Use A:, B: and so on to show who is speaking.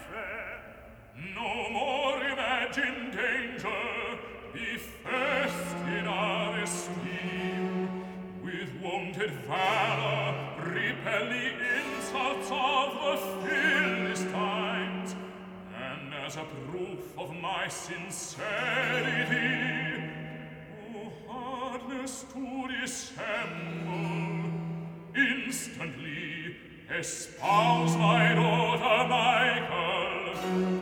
A: No more imagine danger, be first in our esteem. With wonted valor, repel the insults of the Philistines, and as a proof of my sincerity, O hardness to dissemble, instantly espouse my daughter Michael.